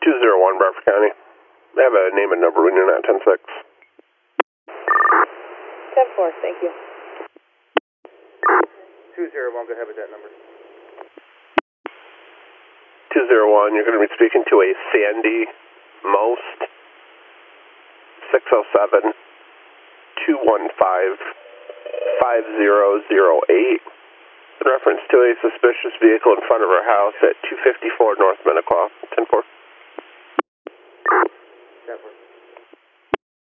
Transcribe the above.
201 Bradford County. They have a name and number when you're not 10-6. 10-4, thank you. 201, go ahead with that number. 201, you're going to be speaking to a Sandy Most 607 215 5008 in reference to a suspicious vehicle in front of our house at 254 North Minnequa. 10-4. 10-4.